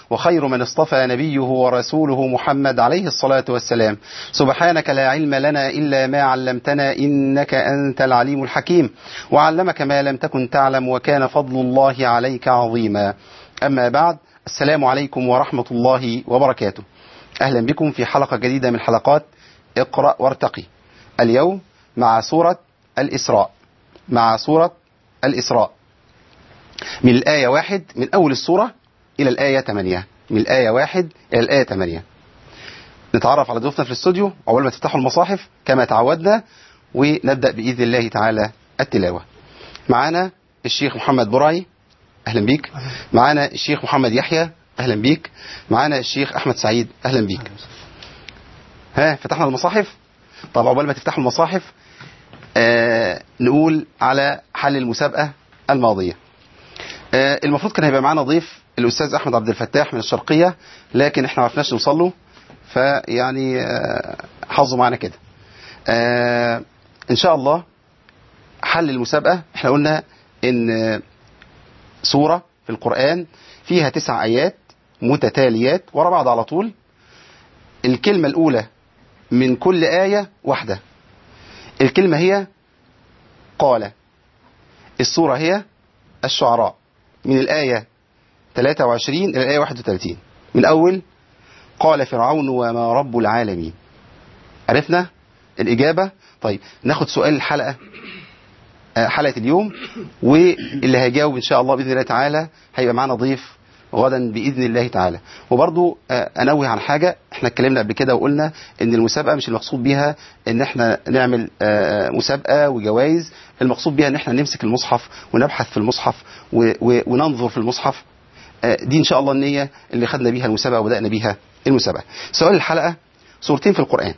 وخير من اصطفى نبيه ورسوله محمد عليه الصلاة والسلام. سبحانك لا علم لنا إلا ما علمتنا إنك أنت العليم الحكيم، وعلمك ما لم تكن تعلم، وكان فضل الله عليك عظيما. أما بعد، السلام عليكم ورحمة الله وبركاته. أهلا بكم في حلقة جديدة من حلقات اقرأ وارتقي. اليوم مع سورة الإسراء، من الآية 1 من أول السورة إلى الآية 8، من الآية 1 إلى الآية 8. نتعرف على ضيوفنا في الاستوديو أول ما تفتحوا المصاحف كما تعودنا، ونبدأ بإذن الله تعالى التلاوة. معنا الشيخ محمد برعي، أهلا بيك. معنا الشيخ محمد يحيى، أهلا بيك. معنا الشيخ أحمد سعيد، أهلا بيك. فتحنا المصاحف. طب عقبال ما تفتحوا المصاحف نقول على حل المسابقة الماضية. المفروض كان هيبقى معنا ضيف الأستاذ أحمد عبد الفتاح من الشرقية، لكن احنا ما عرفناش نوصل له، فيعني حظه معنا كده. إن شاء الله حل المسابقة، احنا قلنا إن سورة في القرآن فيها 9 آيات متتاليات ورا بعض على طول. الكلمة الأولى من كل آية واحدة. الكلمة هي قال. السورة هي الشعراء، من الآية 23 إلى الآية 31. من أول قال فرعون وما رب العالمين. عرفنا الإجابة؟ طيب ناخد سؤال الحلقة، حلقة اليوم، واللي هيجاوب إن شاء الله بإذن الله تعالى هيبقى معنا ضيف غدا بإذن الله تعالى. وبرضو أنوه عن حاجة، احنا اتكلمنا قبل كده وقلنا ان المسابقة مش المقصود بيها ان احنا نعمل مسابقة وجوائز. المقصود بيها ان احنا نمسك المصحف ونبحث في المصحف وننظر في المصحف. دي ان شاء الله النية اللي خدنا بيها المسابقة وبدأنا بيها المسابقة. سؤال الحلقة، سورتين في القرآن،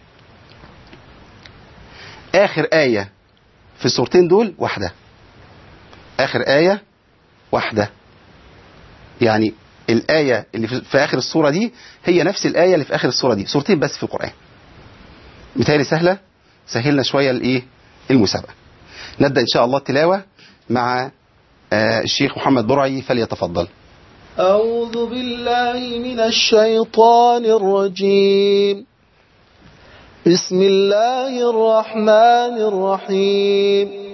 آخر آية في السورتين دول واحدة. آخر آية واحدة، يعني الآية اللي في آخر السورة دي هي نفس الآية اللي في آخر السورة دي، سورتين بس في القرآن. مثالي سهلة، سهلنا شوية المسابقة. نبدأ إن شاء الله التلاوة مع الشيخ محمد برعي، فليتفضل. أعوذ بالله من الشيطان الرجيم. بسم الله الرحمن الرحيم.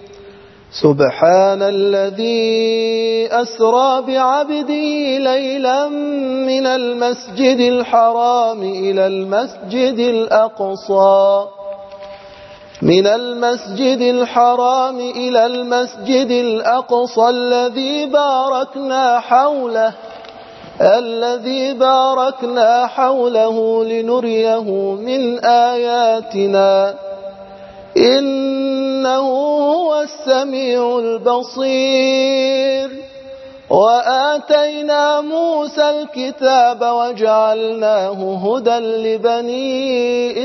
سبحان الذي أسرى بعبده ليلا من المسجد الحرام إلى المسجد الأقصى الذي باركنا حوله لنريه من آياتنا إنه هو السميع البصير. وآتينا موسى الكتاب وجعلناه هدى لبني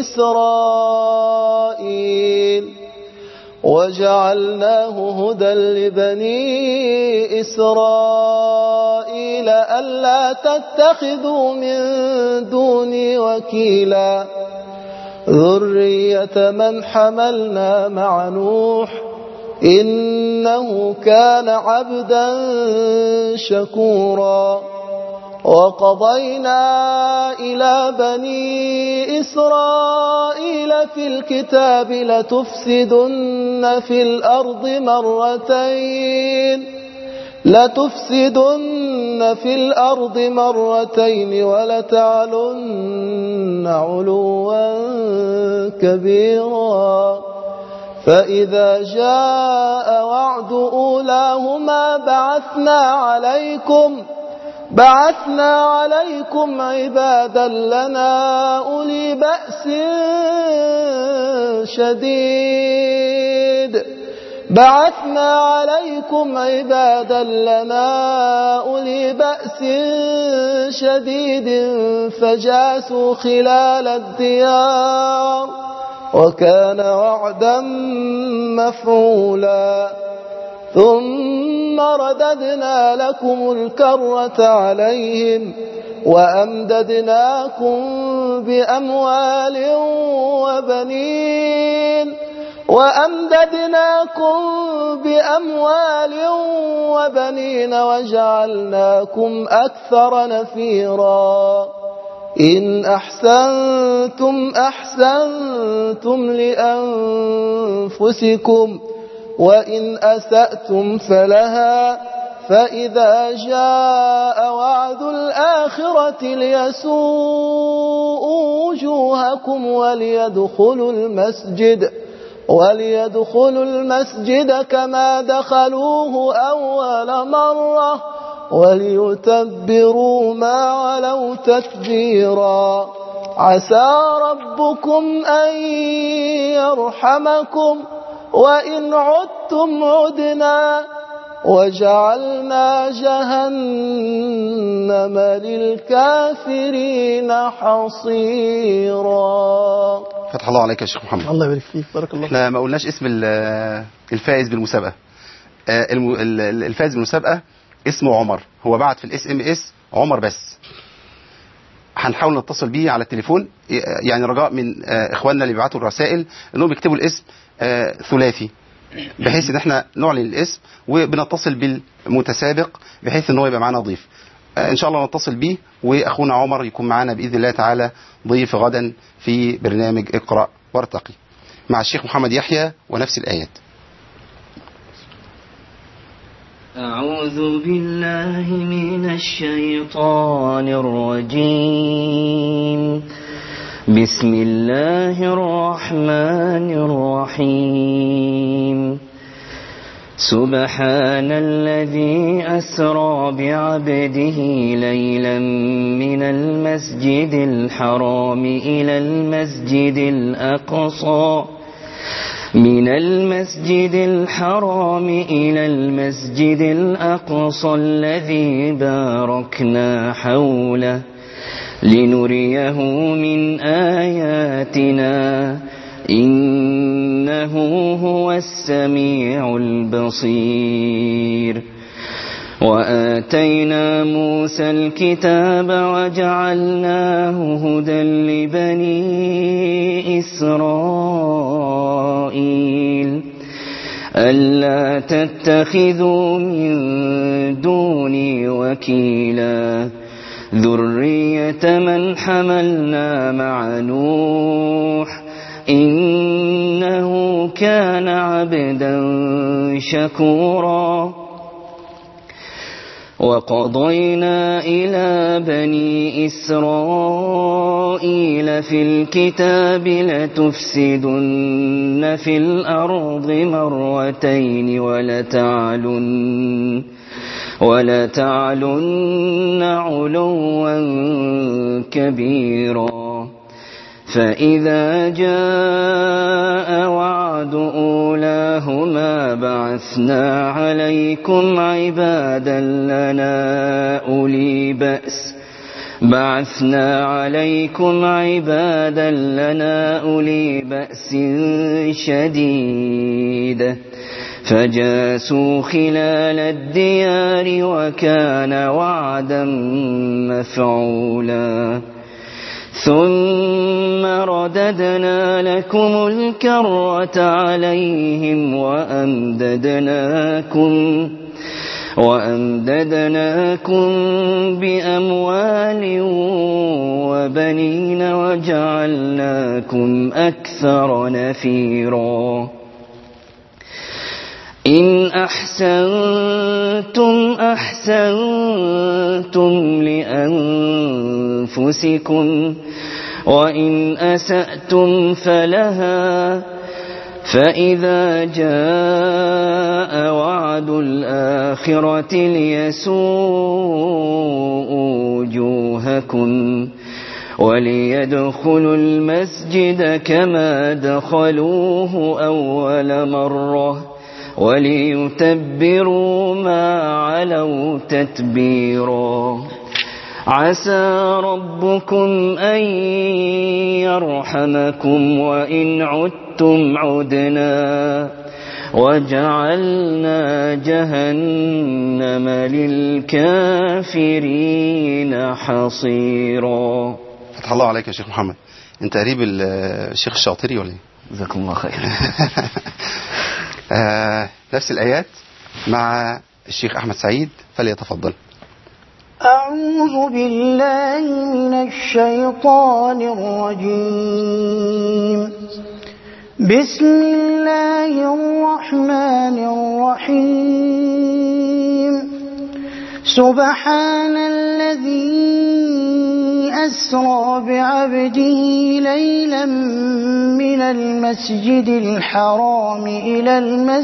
إسرائيل ألا تتخذوا من دوني وكيلا ذرية من حملنا مع نوح إنه كان عبدا شكورا. وقضينا إلى بني إسرائيل في الكتاب لتفسدن في الأرض مرتين ولتعلن علوا كبيرا. فإذا جاء وعد أولاهما بعثنا عليكم عبادا لنا أولي بأس شديد فجاسوا خلال الديار وكان وعدا مفعولا. ثم رددنا لكم الكرة عليهم وأمددناكم بأموال وبنين وأمددناكم بأموال وبنين وجعلناكم أكثر نفيرا إن أحسنتم أحسنتم لأنفسكم وإن أسأتم فلها فإذا جاء وعد الآخرة ليسوءوا وجوهكم وليدخلوا المسجد كما دخلوه أول مرة وليتبروا ما علوا تتبيرا عسى ربكم أن يرحمكم وإن عدتم عدنا وجعلنا جهنم للكافرين حصيرا. فتح الله عليك يا شيخ محمد. الله يبارك فيك، بارك الله. احنا ما قلناش اسم الفائز بالمسابقة. الفائز بالمسابقة اسمه عمر، هو بعت في SMS عمر بس. هنحاول نتصل بيه على التليفون، يعني رجاء من اخواننا اللي بيبعتوا الرسائل انهم يكتبوا الاسم ثلاثي بحيث ان احنا نعلن الاسم وبنتصل بالمتسابق بحيث ان هو يبقى معانا ضيف. ان شاء الله نتصل بيه واخونا عمر يكون معانا باذن الله تعالى ضيف غدا في برنامج اقرأ وارتقي مع الشيخ محمد يحيى ونفس الآيات. أعوذ بالله من الشيطان الرجيم. بسم الله الرحمن الرحيم. سبحان الذي أسرى بعبده ليلا من المسجد الحرام إلى المسجد الأقصى الذي باركنا حوله لنريه من آياتنا إنه هو السميع البصير. وآتينا موسى الكتاب وجعلناه هدى لبني إسرائيل ألا تتخذوا من دوني وكيلا ذرية من حملنا مع نوح إنه كان عبدا شكورا. وقضينا إلى بني إسرائيل في الكتاب لتفسدن في الأرض مرتين ولتعلن علوا كبيرا. فإذا جاء وعد أولاهما بعثنا عليكم عبادا لنا أولي بأس شديد فجاسوا خلال الديار وكان وعدا مفعولا. ثم رددنا لكم الكرة عليهم وأمددناكم بأموال وبنين وجعلناكم أكثر نفيرا. إن أحسنتم أحسنتم لأنفسكم وإن أسأتم فلها فإذا جاء وعد الآخرة ليسوءوا وجوهكم وليدخلوا المسجد كما دخلوه أول مرة وليتبروا ما علوا تتبيرا. عسى ربكم أن يرحمكم وإن عدتم عدنا وجعلنا جهنم للكافرين حصيرا. فتح الله عليك يا شيخ محمد. انت قريب الشيخ الشاطري ولا ايه؟ جزاكم الله خير. نفس الآيات مع الشيخ أحمد سعيد، فليتفضل. أعوذ بالله من الشيطان الرجيم. بسم الله الرحمن الرحيم. سبحان الذي أسرى بعبده ليلا من المسجد الحرام إلى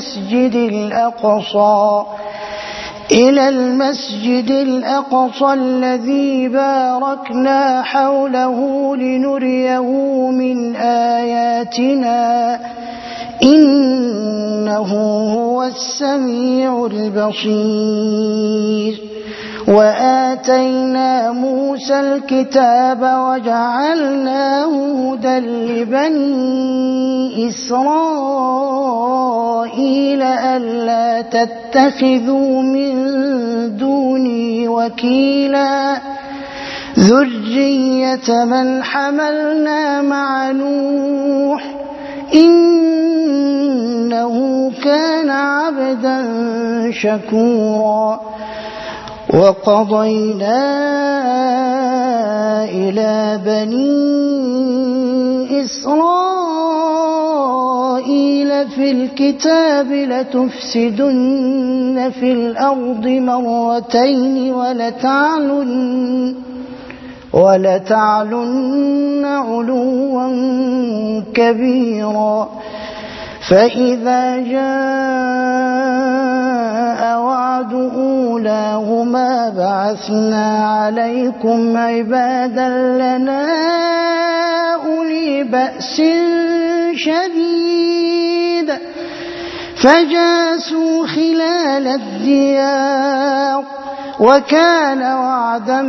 المسجد الأقصى الذي باركنا حوله لنريه من آياتنا إنه هو السميع البصير. وآتينا موسى الكتاب وجعلناه هدى لبني إسرائيل ألا تتخذوا من دوني وكيلا ذرية من حملنا مع نوح إنه كان عبدا شكورا. وقضينا إلى بني إسرائيل في الكتاب لتفسدن في الأرض مرتين ولتعلن علوا كبيرا. فإذا جاء وعد أولاهما بعثنا عليكم عبادا لنا أولي بأس شديد فجاسوا خلال الديار وكان وعدا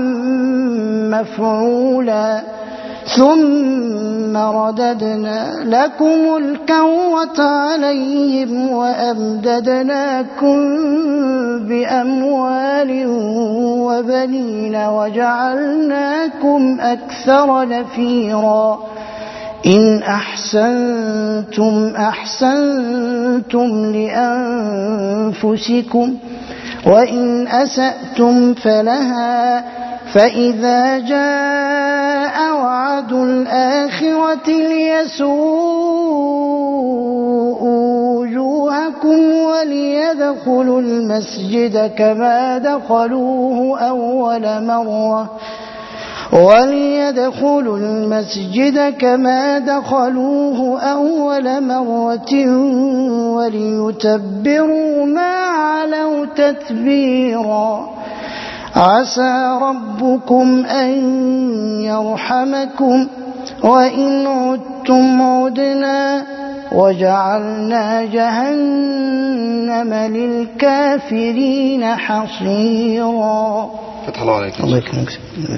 مفعولا. ثم رددنا لكم الكرة عليهم وأمددناكم بأموال وبنين وجعلناكم أكثر نفيرا. إن أحسنتم أحسنتم لأنفسكم وإن أسأتم فلها. فإذا جاء وعد الآخرة ليسوءوا وجوهكم وليدخلوا المسجد كما دخلوه أول مرة وليتبروا ما علوا تتبيرا. عسى ربكم أن يرحمكم وإن عدتم عدنا وجعلنا جهنم للكافرين حصيرا. فتح الله عليكم. الله يكرمك.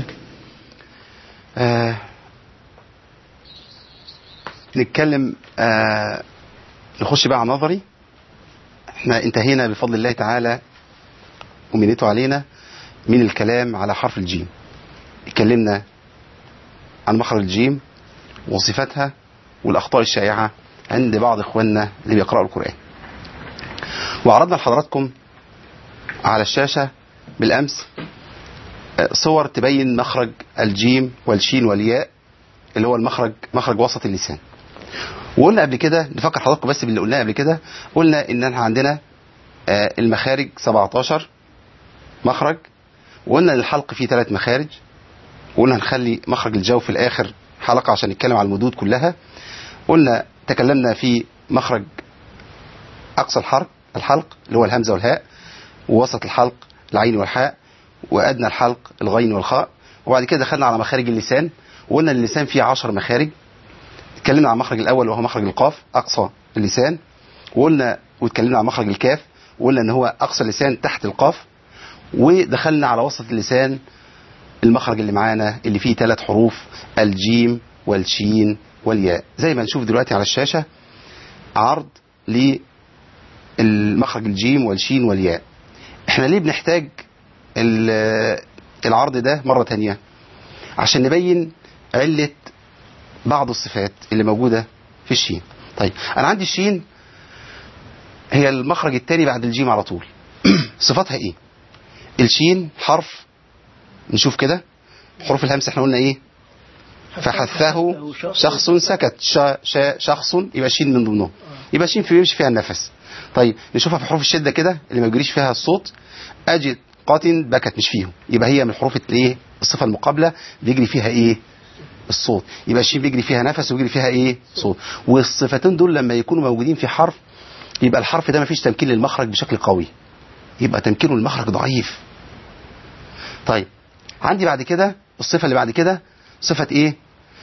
نتكلم نخش بقى على نظري. احنا انتهينا بفضل الله تعالى ومنته علينا من الكلام على حرف الجيم. اتكلمنا عن مخرج الجيم وصفاتها والأخطاء الشائعة عند بعض إخواننا اللي بيقرأوا القرآن، وعرضنا لحضراتكم على الشاشة بالأمس صور تبين مخرج الجيم والشين والياء اللي هو مخرج وسط اللسان. وقلنا قبل كده، نفكر حضراتكم بس باللي قلناه قبل كده، قلنا إن احنا عندنا المخارج 17 مخرج، وقلنا للحلق فيه 3 مخارج، وقلنا هنخلي مخرج الجوف في الآخر حلقة عشان نتكلم على المدود كلها. قلنا تكلمنا في مخرج أقصى الحلق اللي هو الهمزة والهاء، ووسط الحلق العين والحاء، وأدنى الحلق الغين والخاء. وبعد كده دخلنا على مخارج اللسان، وقلنا اللسان فيه 10 مخارج. اتكلمنا عن المخرج الأول وهو مخرج القاف أقصى اللسان، واتكلمنا عن مخرج الكاف وقلنا ان هو أقصى اللسان تحت القاف. ودخلنا على وسط اللسان المخرج اللي معانا اللي فيه 3 حروف، الجيم والشين والياء. زي ما نشوف دلوقتي على الشاشة عرض للمخرج الجيم والشين والياء. احنا ليه بنحتاج العرض ده مرة تانية؟ عشان نبين علة بعض الصفات اللي موجودة في الشين. طيب أنا عندي الشين هي المخرج الثاني بعد الجيم على طول. صفاتها إيه؟ الشين حرف، نشوف كده حروف الهمس احنا قلنا إيه؟ فحثه شخص سكت، شخص، يبقى شين من ضمنهم، يبقى شين بيمشي فيها النفس. طيب نشوفها في حروف الشدة كده اللي ما بيجريش فيها الصوت. أجد قاتن بكت، مش فيهم، يبقى هي من حروف الايه؟ الصفة المقابلة بيجري فيها ايه؟ الصوت. يبقى الشين بيجري فيها نفس وبيجري فيها ايه؟ صوت. والصفتين دول لما يكونوا موجودين في حرف يبقى الحرف ده ما فيش تمكين للمخرج بشكل قوي، يبقى تمكينه للمخرج ضعيف. طيب عندي بعد كده الصفة اللي بعد كده صفة ايه؟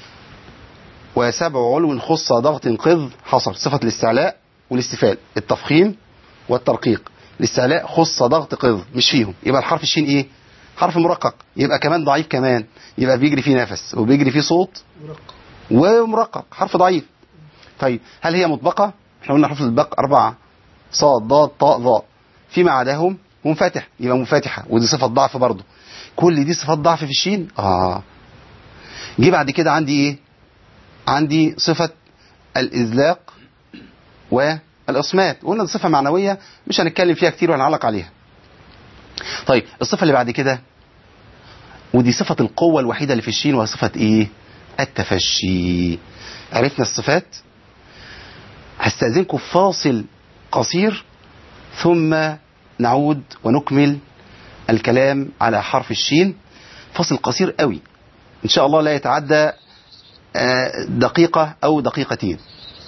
وسبع علو خص ضغط قذ حصر، صفة الاستعلاء والاستفال، التفخيم والترقيق. الاستعلاء خص ضغط قذ مش فيهم، يبقى الحرف الشين ايه؟ حرف مرقق، يبقى كمان ضعيف كمان، يبقى بيجري فيه نفس وبيجري فيه صوت ومرقق، حرف ضعيف. طيب هل هي مطبقة؟ احنا قلنا حروف البق 4 صاد ضاد طاء ظاء، فيما عداهم منفتح، يبقى منفتحة، ودي صفة ضعف برضو. كل دي صفات ضعف في الشين. جه بعد كده عندي ايه؟ عندي صفة الإذلاق والإصمات، وقلنا دي صفة معنوية مش هنتكلم فيها كتير وهنعلق عليها. طيب الصفة اللي بعد كده، ودي صفة القوة الوحيدة اللي في الشين، وهي صفة ايه؟ التفشي. عرفنا الصفات. هستأذنكم فاصل قصير ثم نعود ونكمل الكلام على حرف الشين. فاصل قصير قوي ان شاء الله لا يتعدى دقيقة او دقيقتين.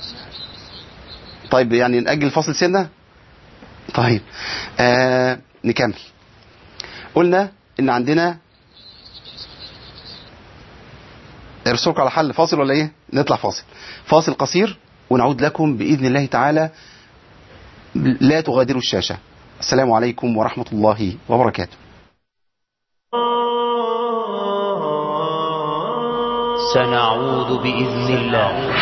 طيب يعني نأجل الفاصل سنة. طيب نكمل. قلنا ان عندنا ارسلكم على حل فاصل ولا ايه؟ نطلع فاصل قصير ونعود لكم بإذن الله تعالى. لا تغادروا الشاشة. السلام عليكم ورحمة الله وبركاته. سنعود بإذن الله.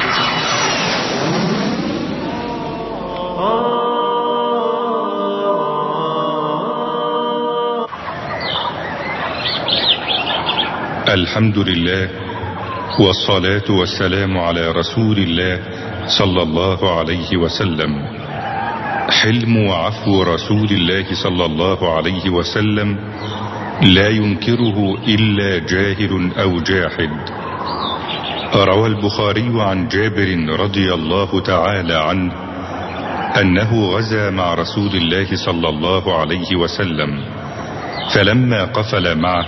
الحمد لله والصلاة والسلام على رسول الله صلى الله عليه وسلم. حلم وعفو رسول الله صلى الله عليه وسلم لا ينكره إلا جاهل أو جاحد. روى البخاري عن جابر رضي الله تعالى عنه أنه غزا مع رسول الله صلى الله عليه وسلم، فلما قفل معه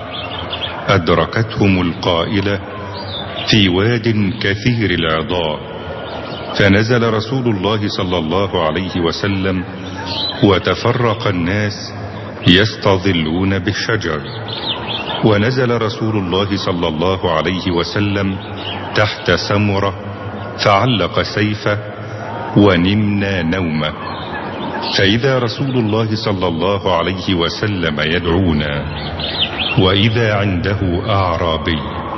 أدركتهم القائلة في واد كثير العضاء، فنزل رسول الله صلى الله عليه وسلم وتفرق الناس يستظلون بالشجر، ونزل رسول الله صلى الله عليه وسلم تحت سمرة فعلق سيفه ونمنا نومه، فإذا رسول الله صلى الله عليه وسلم يدعونا، وإذا عنده أعرابي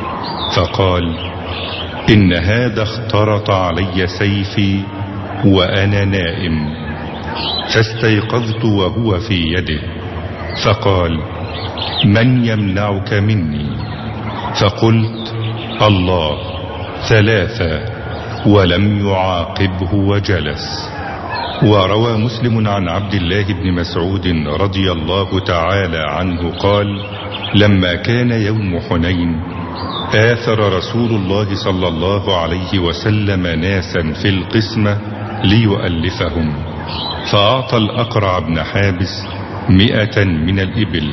فقال: إن هذا اخترط علي سيفي وأنا نائم، فاستيقظت وهو في يده، فقال: من يمنعك مني؟ فقلت: الله، ثلاثة، ولم يعاقبه وجلس. وروى مسلم عن عبد الله بن مسعود رضي الله تعالى عنه قال: لما كان يوم حنين آثر رسول الله صلى الله عليه وسلم ناسا في القسمة ليؤلفهم، فأعطى الأقرع بن حابس 100 من الإبل،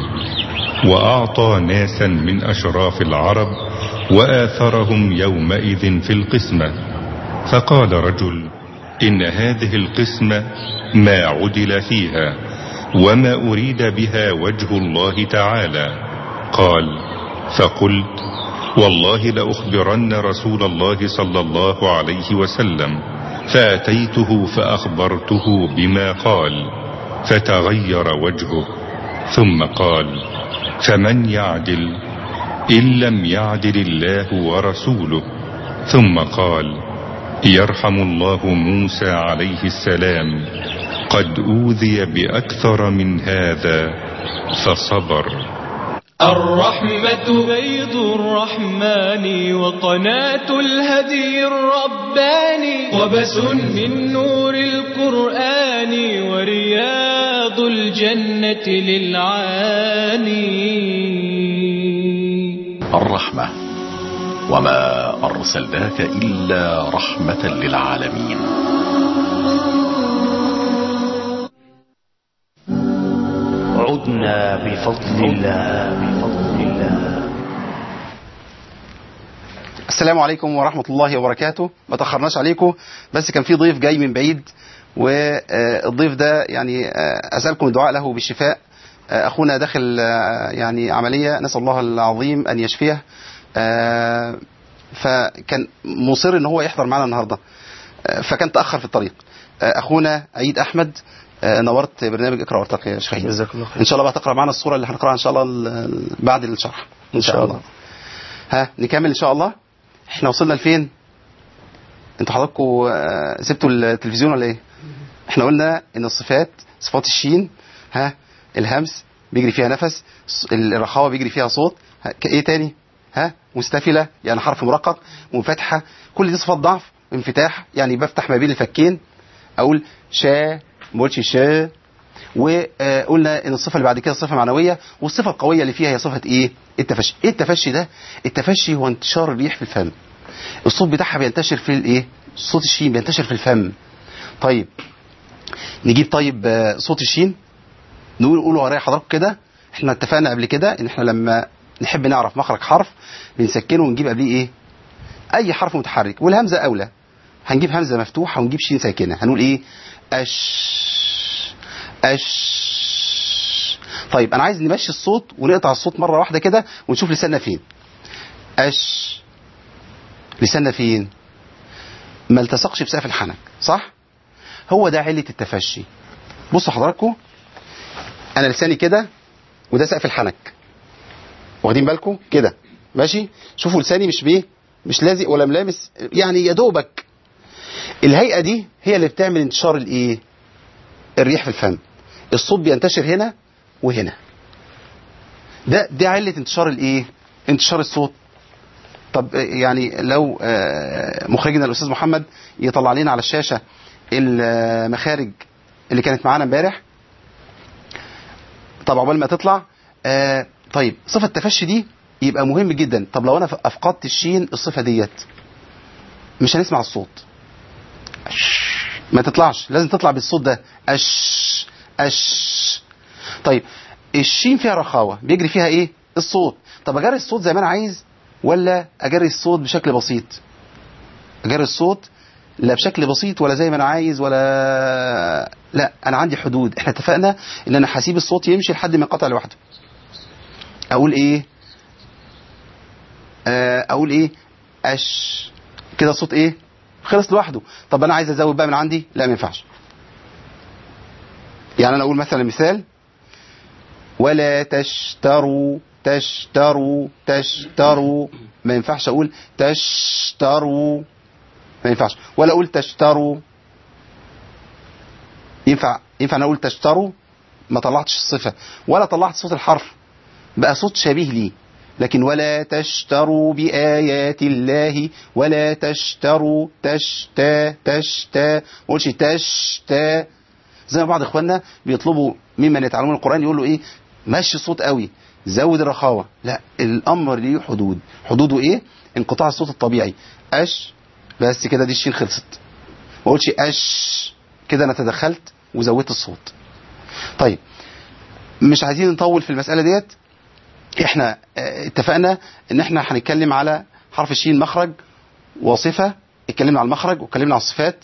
وأعطى ناسا من أشراف العرب وآثرهم يومئذ في القسمة. فقال رجل: إن هذه القسمة ما عدل فيها وما أريد بها وجه الله تعالى. قال: فقلت: والله لأخبرن رسول الله صلى الله عليه وسلم، فأتيته فأخبرته بما قال، فتغير وجهه، ثم قال: فمن يعدل إن لم يعدل الله ورسوله؟ ثم قال: يرحم الله موسى عليه السلام، قد أوذي بأكثر من هذا فصبر. الرحمة بيض الرحمن وقناة الهدي الرباني وبس من نور القرآن ورياض الجنة للعاني. الرحمة، وما أرسلناك إلا رحمة للعالمين. عدنا بفضل الله. السلام عليكم ورحمة الله وبركاته. ما تأخرناش عليكم، بس كان في ضيف جاي من بعيد، والضيف ده يعني أسألكم الدعاء له بالشفاء. أخونا داخل يعني عملية، نسأل الله العظيم أن يشفيه. فكان مصر ان هو يحضر معنا النهارده، فكان تاخر في الطريق. اخونا عيد احمد، نورت برنامج اقرا وارتقي يا شيخ. جزاك الله خير. ان شاء الله بقى تقرا معنا الصوره اللي هنقراها ان شاء الله بعد الشرح ان شاء الله. ها نكمل ان شاء الله. احنا وصلنا لفين؟ انتوا حضراتكم سبتوا التلفزيون ولا ايه؟ احنا قلنا ان الصفات، صفات الشين، ها الهمس بيجري فيها نفس، الرخاوه بيجري فيها صوت، ايه تاني؟ ها مستفلة يعني حرف مرقق، منفتحة، كل دي صفات ضعف. انفتاح يعني بفتح ما بين الفكين، اقول شا، ما بقولش شا. وقلنا ان الصفة اللي بعد كده صفة معنوية، والصفة القوية اللي فيها هي صفة ايه؟ التفشي. ايه التفشي ده؟ التفشي هو انتشار الريح في الفم. الصوت بتاعها بينتشر في الايه؟ صوت الشين بينتشر في الفم. طيب نجيب صوت الشين، قولوا ورايا حضراتكم كده. احنا اتفقنا قبل كده ان احنا لما نحب نعرف مخرج حرف بنسكنه ونجيب قبليه ايه؟ اي حرف متحرك، والهمزه اولى. هنجيب همزه مفتوحه ونجيب شين ساكنه، هنقول ايه؟ اش اش. طيب انا عايز نمشي الصوت ونقطع الصوت مره واحده كده ونشوف لساننا فين. اش، لساننا فين؟ ما التصقش بسقف الحنك، صح؟ هو ده علة التفشي. بصوا حضراتكم، انا لساني كده وده سقف الحنك، واخدين بالكم كده؟ ماشي. شوفوا لساني مش لازق ولا ملامس، يعني يا دوبك. الهيئه دي هي اللي بتعمل انتشار الايه؟ الريح في الفم. الصوت بينتشر هنا وهنا. ده علة انتشار الايه؟ انتشار الصوت. طب يعني لو مخرجنا الاستاذ محمد يطلع لنا على الشاشه المخارج اللي كانت معانا امبارح. طب عقبال ما تطلع طيب صفة التفشي دي يبقى مهم جدا. طب لو انا افقدت الشين الصفة ديت مش هنسمع الصوت، ما تطلعش، لازم تطلع بالصوت ده، اش اش. طيب الشين فيها رخاوة بيجري فيها ايه؟ الصوت. طب اجري الصوت زي ما انا عايز ولا اجري الصوت بشكل بسيط؟ اجري الصوت لا بشكل بسيط ولا زي ما انا عايز ولا لا، انا عندي حدود. احنا اتفقنا ان انا هسيب الصوت يمشي لحد ما ينقطع لوحده. اقول ايه؟ اقول ايه؟ اش كده الصوت ايه؟ خلص لوحده. طب انا عايز ازود بقى من عندي، لا ما ينفعش. يعني انا اقول مثلا مثال: ولا تشتروا تشتروا تشتروا، ما ينفعش اقول تشتروا، ما ينفعش. ولا اقول تشتروا، ينفع انا اقول تشتروا، ما طلعتش الصفة ولا طلعت صوت الحرف، بقى صوت شبيه ليه. لكن ولا تشتروا بآيات الله، ولا تشتروا تشتا تشتا، ما اقولش تشتا. زي ما بعض اخواننا بيطلبوا ممن يتعلمون القرآن يقول له ايه؟ مشي الصوت قوي، زود الرخاوة. لا، الامر ليه حدود. حدوده ايه؟ انقطاع الصوت الطبيعي. اش بس كده، دي الشين خلصت. ما اقولش اش كده، انا تدخلت وزودت الصوت. طيب مش عايزين نطول في المسألة ديت. احنا اتفقنا ان احنا هنتكلم على حرف الشين مخرج وصفة. اتكلمنا على المخرج واتكلمنا على الصفات.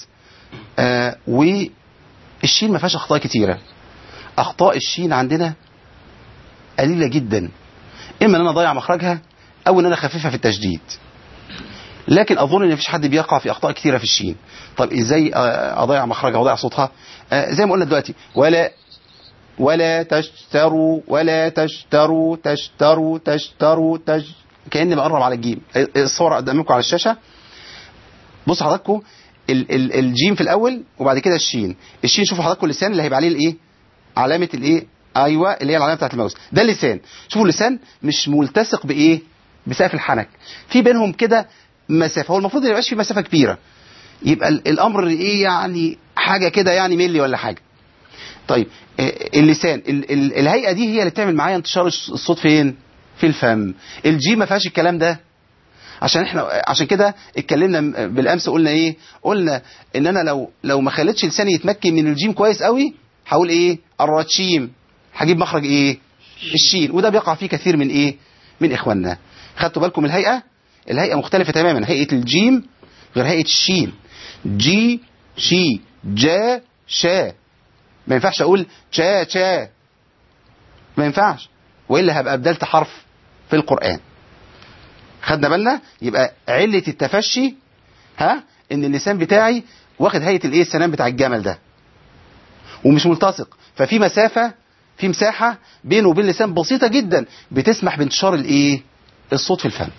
والشين ما فيهاش اخطاء كتيرة. اخطاء الشين عندنا قليلة جدا، اما ان انا اضيع مخرجها او ان انا اخففها في التشديد. لكن اظن ان مفيش حد بيقع في اخطاء كتيرة في الشين. طب ازاي اضيع مخرجها واضيع صوتها؟ زي ما قلنا دلوقتي، ولا تشتروا ولا تشتروا تشتروا تشتروا كأني بقرب على الجيم. الصورة قدامكم على الشاشة. بص حضراتكم، الجيم في الاول وبعد كده الشين. الشين شوفوا حضراتكم اللسان اللي هيبقى عليه الايه؟ علامة الايه؟ ايوه اللي هي العلامه بتاعت الماوس، ده اللسان. شوفوا اللسان مش ملتصق بايه؟ بسقف الحنك، في بينهم كده مسافه، هو المفروض ما يبقاش في مسافه كبيره، يبقى الامر ايه يعني حاجه كده يعني ملي ولا حاجه. طيب اللسان الهيئه دي هي اللي بتعمل معايا انتشار الصوت فين؟ في الفم. الجيم ما فيهاش الكلام ده. عشان كده اتكلمنا بالامس قلنا ايه؟ قلنا ان انا لو ما خليتش لساني يتمكن من الجيم كويس قوي هقول ايه؟ الراتشيم، هجيب مخرج ايه؟ الشين، وده بيقع فيه كثير من ايه؟ من اخواننا. خدتوا بالكم الهيئه مختلفه تماما، هيئه الجيم غير هيئه الشين. جي شي جا شا، ما ينفعش اقول شا شا، ما ينفعش، والا هبقى بدلت حرف في القرآن. خدنا بالنا؟ يبقى علة التفشي ان اللسان بتاعي واخد هيئة الايه؟ السنان بتاع الجمل ده ومش ملتصق، ففي مسافة، في مساحة بينه وبين اللسان بسيطة جدا بتسمح بانتشار الايه؟ الصوت في الفم.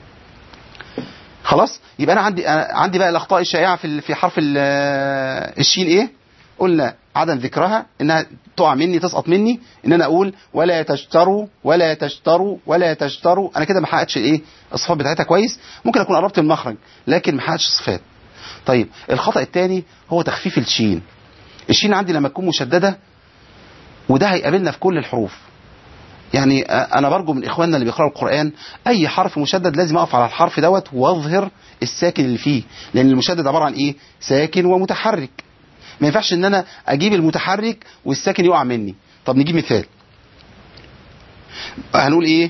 خلاص؟ يبقى انا عندي بقى الاخطاء الشائعة في حرف الشين ايه؟ قلنا عدم ذكرها، انها تقع مني، تسقط مني، ان انا اقول ولا تشتروا ولا تشتروا ولا تشتروا، انا كده ما حققتش الايه؟ الصفات بتاعتها كويس، ممكن اكون قربت المخرج لكن ما حققتش الصفات. طيب الخطأ الثاني هو تخفيف الشين. الشين عندي لما تكون مشددة، وده هيقابلنا في كل الحروف. يعني انا برجو من اخواننا اللي بيقرأوا القرآن اي حرف مشدد لازم اقف على الحرف دوت واظهر الساكن اللي فيه، لان المشدد عبارة عن ايه؟ ساكن ومتحرك. ما ينفعش ان انا اجيب المتحرك والساكن يقع مني. طب نجيب مثال، هنقول ايه؟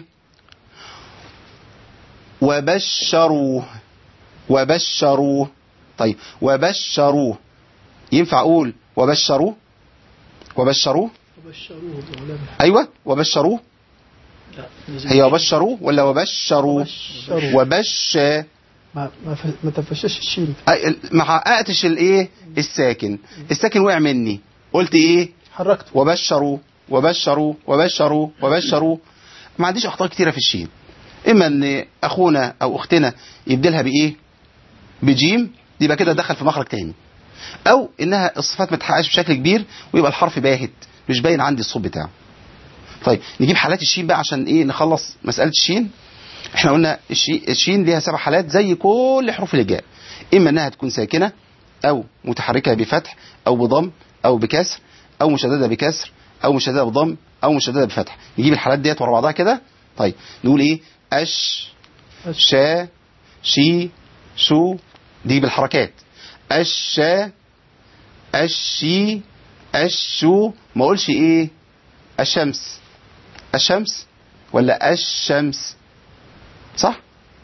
وبشروه، وبشروه. طيب وبشروه، ينفع اقول وبشروه؟ وبشروه ايوه وبشروه، هي وبشروه ولا وبشروه؟ وبش ما تفشش الشين، ما حققتش الايه؟ الساكن وقع مني، قلت ايه؟ حركته. وبشروا وبشروا وبشروا وبشروا. ما عنديش اخطاء كتيره في الشين، اما ان اخونا او اختنا يبدلها بايه؟ بجيم، يبقى كده دخل في مخرج تاني، او انها الصفات ما تتحققش بشكل كبير ويبقى الحرف باهت مش باين عندي الصوت بتاعه. طيب نجيب حالات الشين بقى عشان ايه؟ نخلص مساله الشين. احنا قلنا الشين ليها 7 حالات زي كل حروف الهجاء، اما انها تكون ساكنه او متحركه بفتح او بضم او بكسر او مشدده بكسر او مشدده بضم او مشدده بفتح. نجيب الحالات ديت ورا بعضها كده. طيب نقول ايه؟ اش شا شي شو، دي بالحركات. الشا الشي الشو، ما اقولش ايه؟ الشمس، الشمس ولا الشمس، صح؟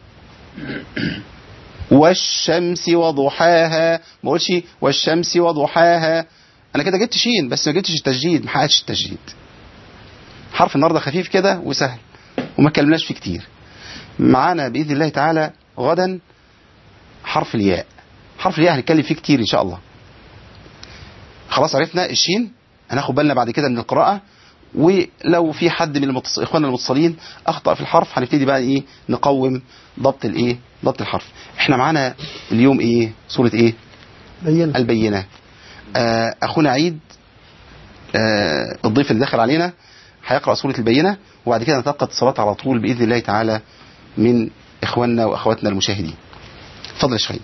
والشمس وضحاها، ما اقولش والشمس وضحاها. انا كده جبت شين بس ما جبتش التشديد، ما حققتش التشديد. حرف النهارده خفيف كده وسهل وما اتكلمناش فيه كتير. معانا باذن الله تعالى غدا حرف الياء. حرف الياء هنتكلم فيه كتير ان شاء الله. خلاص عرفنا الشين، هناخد بالنا بعد كده من القراءه، ولو في حد من اخواننا المتصلين اخطا في الحرف هنبتدي بقى ايه؟ نقوم ضبط الايه؟ ضبط الحرف. احنا معانا اليوم ايه؟ سوره ايه؟ بينة. البينه. اخونا عيد الضيف اللي دخل علينا هيقرا سوره البينه، وبعد كده نتلقى اتصالات على طول باذن الله تعالى من اخواننا واخواتنا المشاهدين. اتفضل يا شيخ.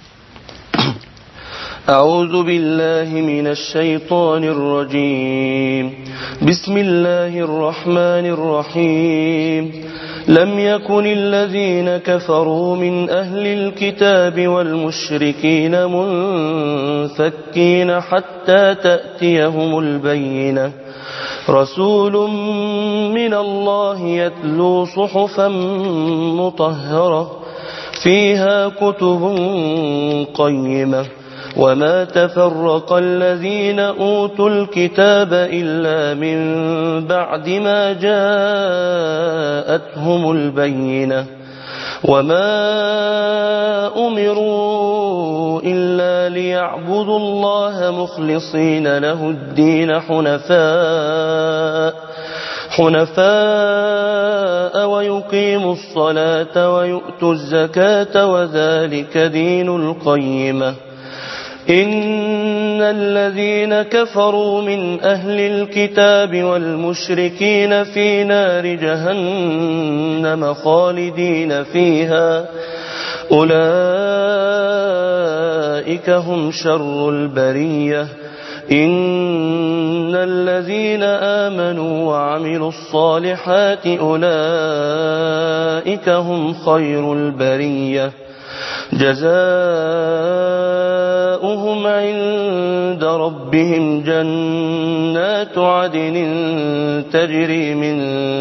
أعوذ بالله من الشيطان الرجيم. بسم الله الرحمن الرحيم. لم يكن الذين كفروا من أهل الكتاب والمشركين منفكين حتى تأتيهم البينة. رسول من الله يتلو صحفا مطهرة فيها كتب قيمة. وما تفرق الذين أوتوا الكتاب إلا من بعد ما جاءتهم البينة. وما أمروا إلا ليعبدوا الله مخلصين له الدين حنفاء ويقيموا الصلاة ويؤتوا الزكاة وذلك دين القيمة. إن الذين كفروا من أهل الكتاب والمشركين في نار جهنم خالدين فيها أولئك هم شر البرية إن الذين آمنوا وعملوا الصالحات أولئك هم خير البرية جزاؤهم عند ربهم جنات عدن تجري من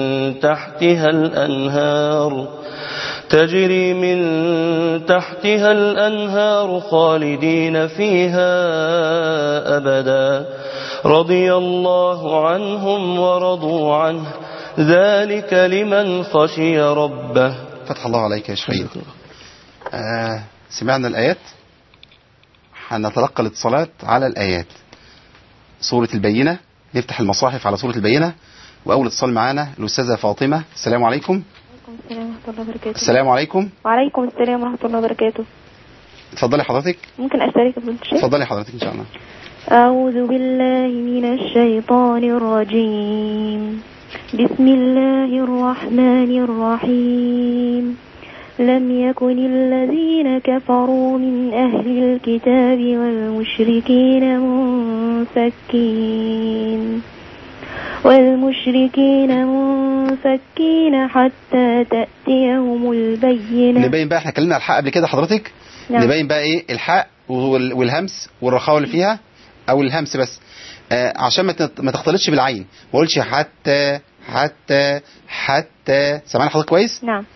تحتها الأنهار خالدين فيها أبدا رضي الله عنهم ورضوا عنه ذلك لمن خشي ربه. فتح الله عليك يا شيخ. سمعنا الآيات، هنتلقى الاتصالات على الآيات. سورة البينة، نفتح المصاحف على سورة البينة، وأول اتصال معانا الأستاذة فاطمة. السلام عليكم. السلام ورحمة الله وبركاته. السلام عليكم. وعليكم السلام ورحمة الله وبركاته. اتفضلي حضرتك. ممكن أشترك في الشيء؟ اتفضلي حضرتك إن شاء الله. أعوذ بالله من الشيطان الرجيم. بسم الله الرحمن الرحيم. لم يكن الذين كفروا من أهل الكتاب والمشركين منفكين حتى تأتيهم البينة. نبين بقى، احنا اتكلمنا على الحاء قبل كده حضرتك. نعم. نبين بقى ايه الحاء والهمس والرخاوة اللي فيها، او الهمس بس، عشان ما تختلطش بالعين. ما اقولش حتى. سامعني حضرتك كويس؟ نعم.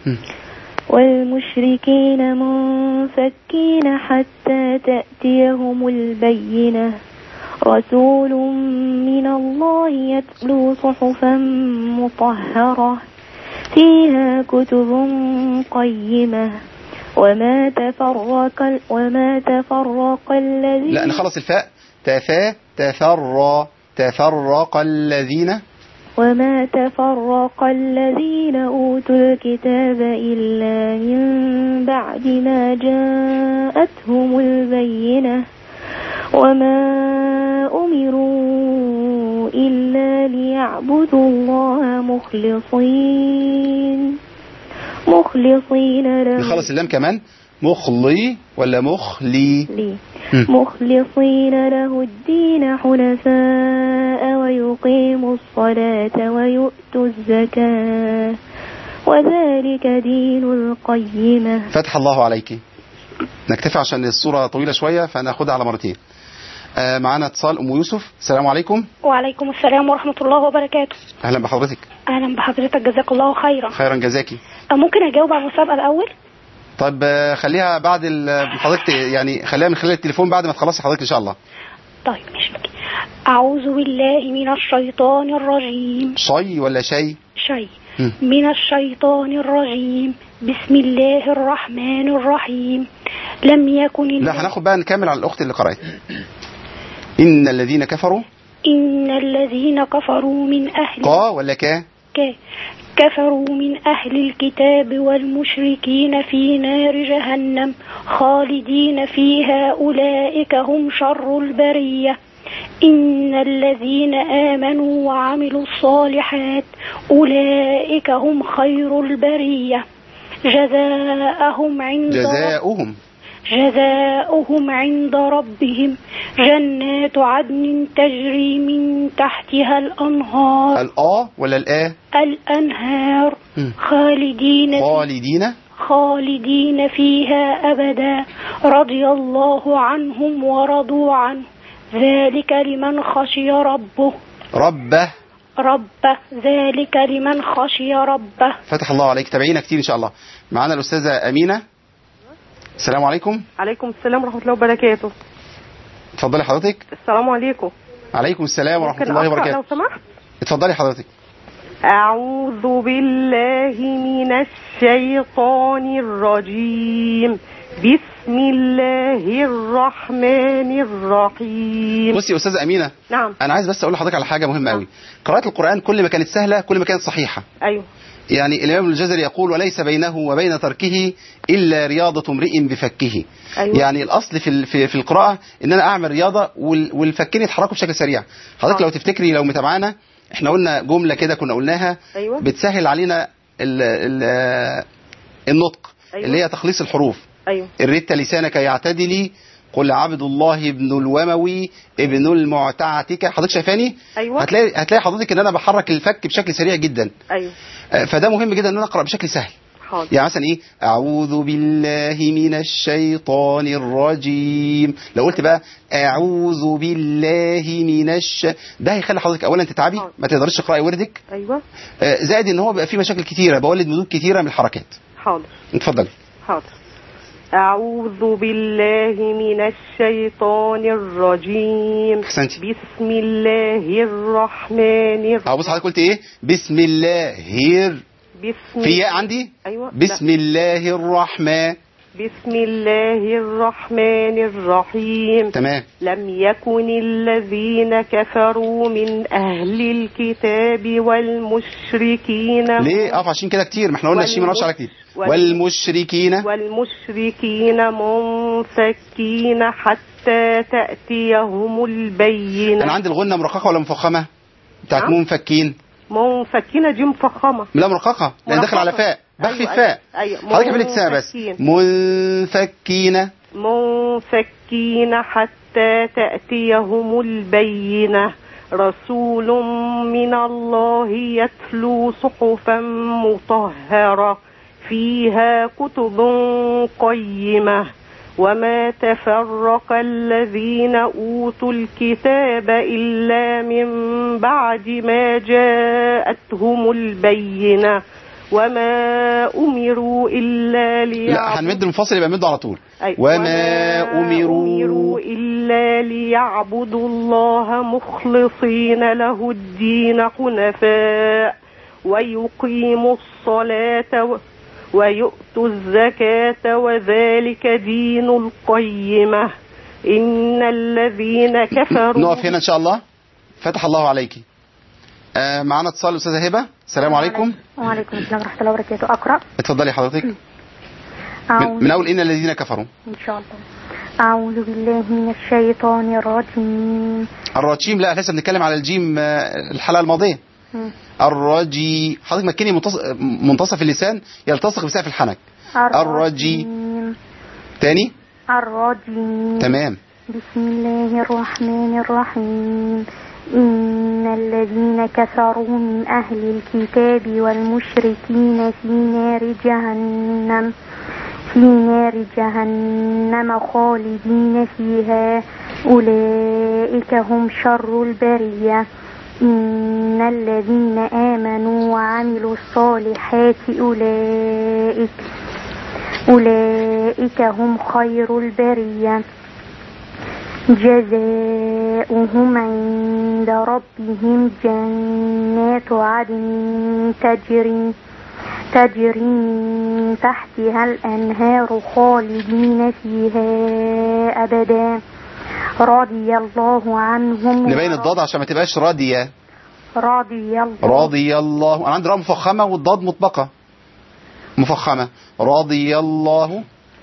والمشركين منفكين حتى تأتيهم البينة رسول من الله يتلو صحفا مطهرة فيها كتب قيمة وما تفرق الذين. لا نخلص الفاء. تفرق الذين. وما تفرق الذين أوتوا الكتاب إلا من بعد ما جاءتهم البينة وما أمروا إلا ليعبدوا الله مخلصين له. نخلص اللام كمان. مخلي ولا مخلي؟ مخلصين له الدين حنفاء ويقيموا الصلاة ويؤتوا الزكاة وذلك دين القيمة. فتح الله عليك. نكتفي عشان الصورة طويلة شوية فناخدها على مرتين. معانا اتصال أم يوسف. السلام عليكم. وعليكم السلام ورحمة الله وبركاته. أهلا بحضرتك. أهلا بحضرتك، جزاك الله خيرا. خيرا جزاكي. ممكن أجاوب على المسابقة الأول؟ طيب خليها بعد حضرتك، يعني خليها من خلال التليفون بعد ما تخلصي حضرتك إن شاء الله. طيب ماشي. أعوذ بالله من الشيطان الرجيم. شي ولا شي؟ شي. من الشيطان الرجيم. بسم الله الرحمن الرحيم. لم يكن. لا هناخد بقى نكمل على الأخت اللي قرأت. إن الذين كفروا. إن الذين كفروا من أهل. قا ولا كا؟ كفروا من أهل الكتاب والمشركين في نار جهنم خالدين فيها أولئك هم شر البرية إن الذين آمنوا وعملوا الصالحات أولئك هم خير البرية جزاؤهم عند ربهم جنات عدن تجري من تحتها الأنهار. ولا الأنهار خالدين فيها أبدا رضي الله عنهم ورضوا عنه ذلك لمن خشي ربه. ذلك لمن خشي ربه. فتح الله عليك. تابعينا كتير إن شاء الله. معنا الأستاذة أمينة. السلام عليكم. عليكم السلام ورحمة الله وبركاته. اتفضلي حضرتك. السلام عليكم. عليكم السلام ورحمة الله وبركاته. لو سمحت. اتفضلي حضرتك. أعوذ بالله من الشيطان الرجيم. بسم الله الرحمن الرحيم. بصي يا أستاذة أمينة. نعم. أنا عايز بس أقول لحضرتك على حاجة مهمة قوي. قراءة القرآن كل ما كانت سهلة كل ما كانت صحيحة. أيوه. يعني الإمام الجزري يقول وليس بينه وبين تركه إلا رياضة امرئ بفكه. أيوة. يعني الأصل في القراءة إن أنا أعمل رياضة والفكين يتحركوا بشكل سريع. حضرتك لو تفتكري لو متابعانا احنا قلنا جملة كده كنا قلناها. أيوة. بتسهل علينا النطق. أيوة. اللي هي تخليص الحروف. أيوة. الريت لسانك يعتدلي قل عبد الله ابن الوموي ابن المعتعتك. حضرتك شايفاني؟ أيوة. هتلاقي حضرتك ان انا بحرك الفك بشكل سريع جدا. أيوة. فده مهم جدا ان انا اقرا بشكل سهل. حاضر. يعني مثلا ايه اعوذ بالله من الشيطان الرجيم. لو قلت بقى اعوذ بالله من ده هيخلي حضرتك اولا تتعبي ما تقدريش تقراي وردك. ايوه. زائد ان هو بقى فيه مشاكل كتيره بولد مدود كتيره من الحركات. حاضر. اتفضلي. حاضر. أعوذ بالله من الشيطان الرجيم. احسنتي. بسم الله الرحمن الرحيم. بص حضرتك قلت ايه؟ بسم الله في ياء عندي. أيوة. بسم الله الرحمن. بسم الله الرحمن الرحيم. تمام. لم يكن الذين كفروا من أهل الكتاب والمشركين. ليه أقف عشان كده كتير؟ ما احنا قلنا الشيء ما نقفش على كتير. والمشركين منفكين حتى تأتيهم البينة. أنا عندي الغنة مرققة ولا مفخمة؟ بتاعت منفكين. منفكين دي مفخمة. لا مرققة لأن داخل على فاء. بخفي الفاء. أيوة. حضرتك اعملي ابتسامة بس. منفكين حتى تأتيهم البينة. رسول من الله يتلو صحفا مطهرة فيها كتب قيمة. وما تفرق الذين أوتوا الكتاب إلا من بعد ما جاءتهم البينة. وما أمروا إلا لا هنمد المفصل يبقى مده على طول. وما أمروا إلا ليعبدوا الله مخلصين له الدين حنفاء ويقيموا الصلاة ويؤتوا الزكاة وذلك دين القيمة. إن الذين كفروا. نقف هنا إن شاء الله. فتح الله عليك. معنا اتصال أستاذة هبة. السلام عليكم. وعليكم السلام ورحمة الله وبركاته. أقرأ. اتفضلي حضرتك. من أول إن الذين كفروا. إن شاء الله. أعوذ بالله من الشيطان الرجيم. الرجيم لا لسه بنتكلم على الجيم الحلقة الماضية. الرجي حضرتك مكني منتصف اللسان يلتصق بسقف الحنك. الرجي. تاني. الرجيم. تمام. بسم الله الرحمن الرحيم. إن الذين كفروا من أهل الكتاب والمشركين في نار جهنم خالدين فيها أولئك هم شر البرية. إن الذين آمنوا وعملوا الصالحات أولئك هم خير البرية. جزاؤهم عند ربهم جنات عدن تجري من تحتها الأنهار خالدين فيها أبدا رضي الله عنهم. نبين الضاد عشان ما تبقاش راضية. رضي الله. أنا عندي راء مفخمة والضاد مطبقة مفخمة. رضي الله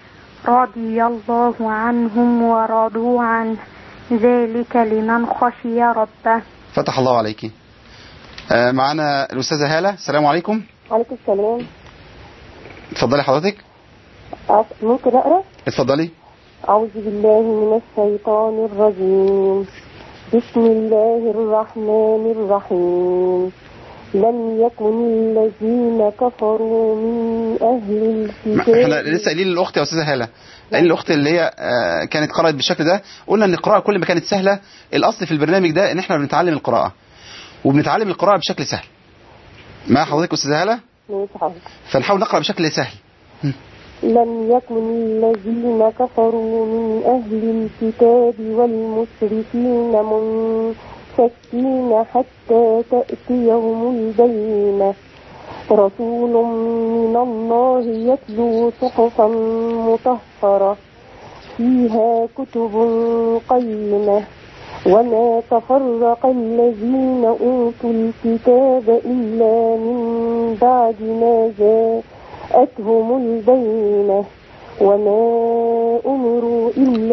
عنهم ورضوا عنه ذلك لمن خشي ربه. فتح الله عليك. معنا الأستاذة هالة. السلام عليكم. وعليكم السلام. اتفضلي حضرتك. ممكن أقرأ؟ اتفضلي. أعوذ بالله من الشيطان الرجيم. بسم الله الرحمن الرحيم. لم يكن الذين كفروا من أهل الكتاب. احنا لسه قايلين للأخت يا أستاذة هالة، قايلين الأخت اللي هي كانت قرأت بالشكل ده، قلنا إن القراءة كل ما كانت سهلة. الأصل في البرنامج ده إن احنا بنتعلم القراءة وبنتعلم القراءة بشكل سهل. مع حضرتك أستاذة هالة؟ فنحاول نقرأ بشكل سهل. لم يكن الذين كفروا من أهل الكتاب والمشركين منفكين حتى تأتيهم البينة. رسول من الله يتلو صحفا مطهرة فيها كتب قيمة. وما تفرق الذين أوتوا الكتاب إلا من بعد ما جاءتهم البينة وما أمروا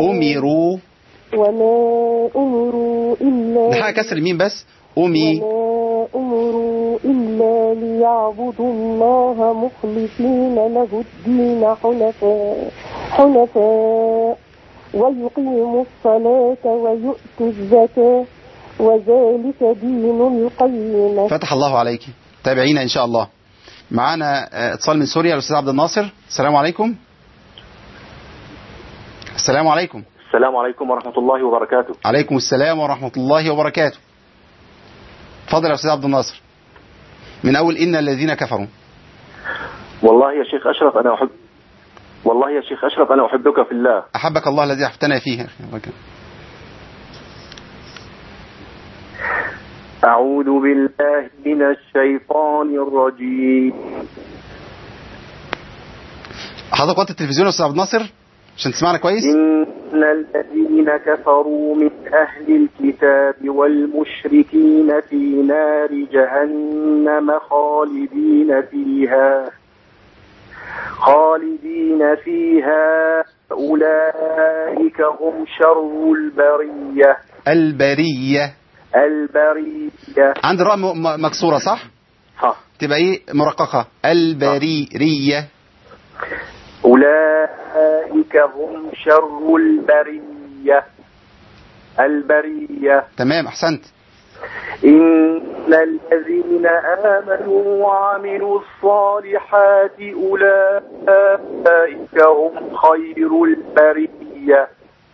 إلا دي حاجة كسر الميم بس وما أمروا إلا ليعبدوا الله مخلصين له الدين حنفاء ويقيموا الصلاة ويؤتوا الزكاة وذلك دين القيمة. فتح الله عليك. تابعينا إن شاء الله. معانا اتصال من سوريا الأستاذ عبد الناصر. السلام عليكم. السلام عليكم. السلام عليكم ورحمة الله وبركاته. عليكم السلام ورحمة الله وبركاته. تفضل يا أستاذ عبد الناصر من أول إن الذين كفروا. والله يا شيخ أشرف أنا أحبك في الله. أحبك الله الذي أحببتنا فيه. أعوذ بالله من الشيطان الرجيم. حضرتك وقت التلفزيون يا أستاذ عبد الناصر عشان تسمعنا كويس. إن الذين كفروا من أهل الكتاب والمشركين في نار جهنم خالدين فيها أولئك هم شر البرية. عند الراء مكسورة صح؟ تبقى ايه مرققة البرية. أولئك هم شر البرية. تمام أحسنت. إن الذين آمنوا وعملوا الصالحات أولئك هم خير البرية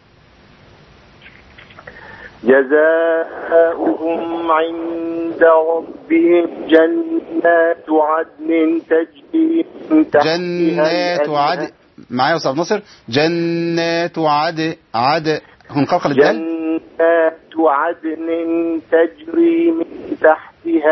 جزاؤهم عند ربهم جنات عدن تجري من تحتها معايا يا أستاذ ناصر جنات عد هنقلقل الدال جنات عدن تجري من تحتها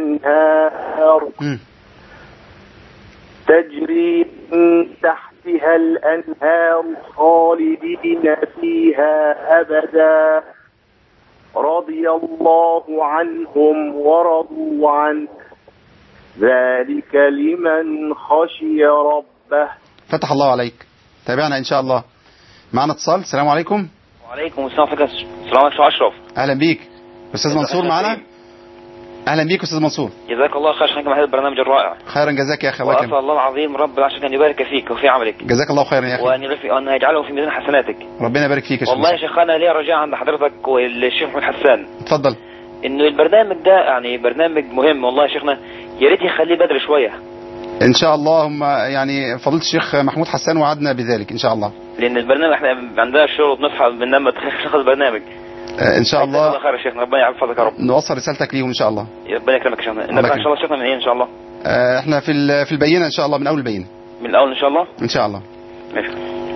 الأنهار خالدين فيها أبدا رضي الله عنهم ورضوا عنه ذلك لمن خشي ربه. فتح الله عليك. تابعنا إن شاء الله. معنا اتصال. السلام عليكم. وعليكم السلام ورحمة الله. السلام عليكم أشرف. أهلا بيك أستاذ منصور معنا. أهلا بيك أستاذ منصور. جزاك الله خير شكرا هذا البرنامج الرائع. خيرا جزاك يا أخي. الله يكرمك. الله العظيم رب العالمين أن يبارك فيك وفي عملك. جزاك الله خيرا يا أخي. وأن يجعله في ميزان حسناتك. ربنا يبارك فيك يا شيخ. والله يا شيخ أنا لي رجاء عند حضرتك والشيخ محمود حسان. اتفضل. إنه البرنامج ده يعني برنامج مهم والله يا شيخنا يا ريت يخليه بدري شوية. إن شاء الله هم يعني فضيلة الشيخ محمود حسان وعدنا بذلك إن شاء الله. لأن البرنامج احنا عندنا الشغل وبنصحى بننام تخلص البرنامج. ان شاء الله. الله خير يا شيخنا ربنا يحفظك يا رب. نوصل رسالتك ليهم ان شاء الله. ربنا يكرمك يا شيخنا. نبقى ان شاء الله شيخنا من ايه ان شاء الله؟ احنا في البينه ان شاء الله من اول البينه. من الاول ان شاء الله؟ ان شاء الله. ماشي.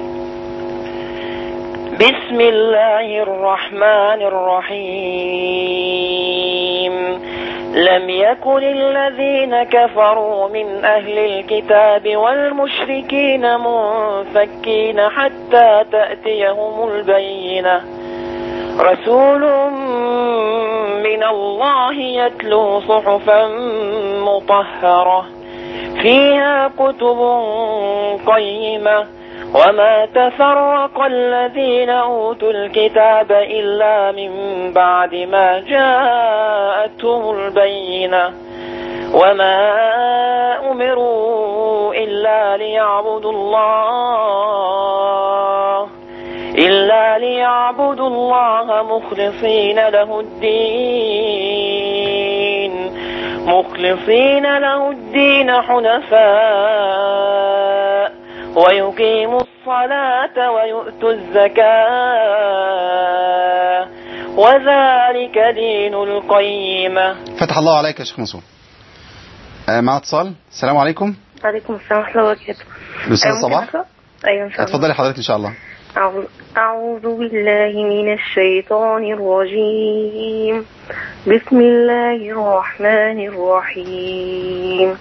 بسم الله الرحمن الرحيم. لم يكن الذين كفروا من أهل الكتاب والمشركين منفكين حتى تأتيهم البينة رسول من الله يتلو صحفا مطهرة فيها كتب قيمة وما تفرق الذين أوتوا الكتاب إلا من بعد ما جاءتهم البينة وما أمروا إلا ليعبدوا الله مخلصين له الدين حنفاء ويقيموا الصلاة ويؤتوا الزكاة وذلك دين القيمة. فتح الله عليك يا شيخ منصور. مع اتصال. السلام عليكم. وعليكم السلام ورحمة الله وبركاته. الأستاذ صباح. أيوة إن شاء الله. اتفضلي حضرتك إن شاء الله. أعوذ بالله من الشيطان الرجيم. بسم الله الرحمن الرحيم.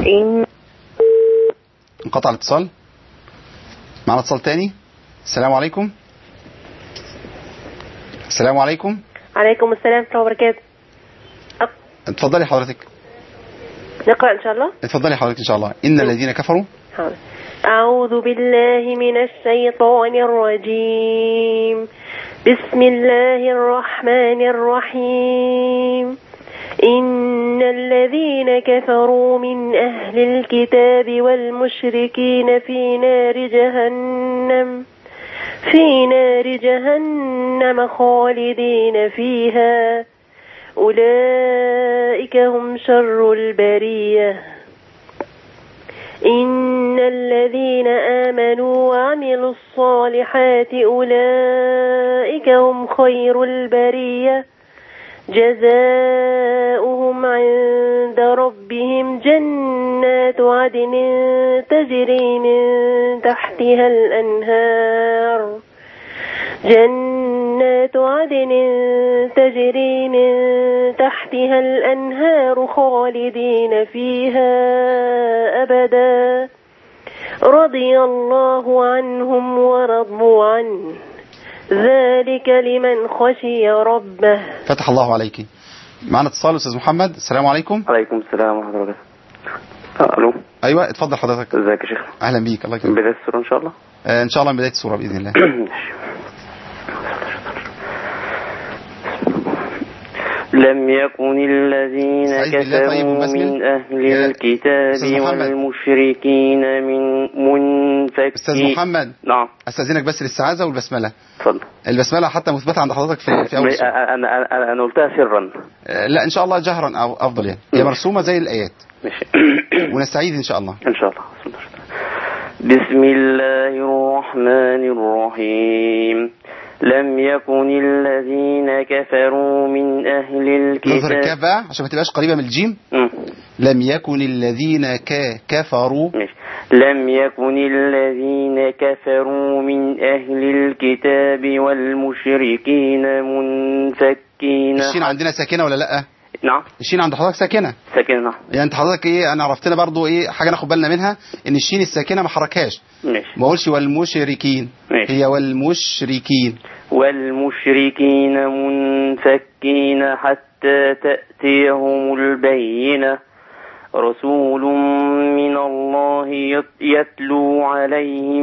انقطع الاتصال. معنا اتصال تاني. السلام عليكم. السلام عليكم. عليكم السلام ورحمة الله وبركاته. اتفضلي حضرتك. نقرأ إن شاء الله. اتفضلي حضرتك إن شاء الله. إن الذين كفروا. أعوذ بالله من الشيطان الرجيم. بسم الله الرحمن الرحيم. إن الذين كفروا من أهل الكتاب والمشركين في نار جهنم خالدين فيها أولئك هم شر البرية. إن الذين آمنوا وعملوا الصالحات أولئك هم خير البرية جزاؤهم عند ربهم جنات عدن تجري من تحتها الأنهار خالدين فيها أبدا رضي الله عنهم ورضوا عنه ذلك لمن خشي ربه. فتح الله عليك. معنا اتصال أستاذ محمد. السلام عليكم. عليكم السلام ورحمة الله وبركاته. ألو. أيوة اتفضل حضرتك. ازيك يا شيخ؟ أهلا بيك. الله يكرمك. بداية السورة إن شاء الله. إن شاء الله من بداية السورة بإذن الله. لم يكن الذين كفروا من أهل الكتاب والمشركين من منفكين. أستاذ محمد. نعم. أستاذنك بس للسعادة والبسملة. اتفضل. البسملة حتى مثبتة عند حضرتك في أول سورة. أنا قلتها سرا. لا إن شاء الله جهرا أو أفضل يعني. هي مرسومة زي الآيات. ماشي. ونستعيد إن شاء الله. إن شاء الله. بسم الله الرحمن الرحيم. لم يكن الذين كفروا من أهل الكتاب. نظر الكاف بقى عشان ما تبقاش قريبة من الجيم. لم يكن الذين كفروا. لم يكن الذين كفروا من أهل الكتاب والمشركين منفكين. الشين عندنا ساكنة ولا لأ؟ نعم. الشين عند حضرتك ساكنة. ساكنة نعم. يعني انت حضرتك ايه انا عرفتنا برضو ايه حاجة ناخد بالنا منها ان الشين الساكنة ما حركهاش. ماشي. ما اقولش والمشركين. ماشي. هي والمشركين. والمشركين منفكين حتى تأتيهم البينة رسول من الله يتلو عليهم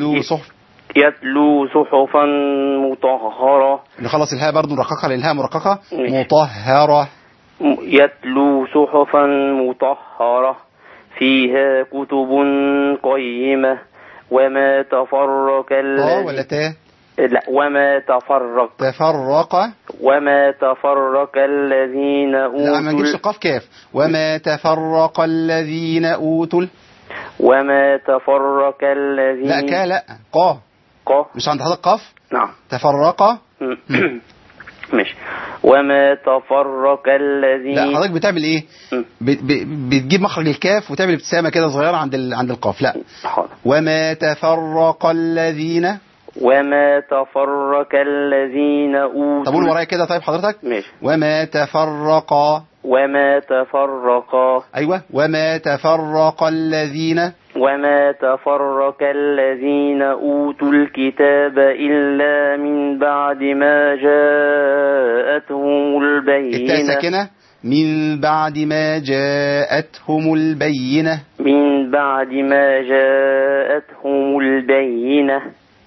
يتلو صحفا مطهرة. نخلص الهاء برضو نرققها للهاء مرققة. مطهرة. يتلو صحفا مطهرة فيها كتب قيمة وما تفرق ولا تاء؟ لا وما تفرق وما تفرق الذين أوتوا. لا ما نجيبش قاف كاف. وما تفرق الذين أوتوا. وما تفرق الذين. لا كا لا قا مش عند حضرتك قاف. نعم. تفرق. مش وما تفرق الذين. لا حضرتك بتعمل ايه؟ بتجيب مخرج الكاف وتعمل ابتسامة كده صغيرة عند القاف. لا وما تفرق الذين. وما تفرق الذين أوتوا. طب قول ورايا كده طيب حضرتك. ماشي. وما تفرق. أيوة وما تفرق الذين. وما تفرق الذين أوتوا الكتاب إلا من بعد ما جاءتهم البينة. التاء ساكنة. من بعد ما جاءتهم البينة. من بعد ما جاءتهم البينة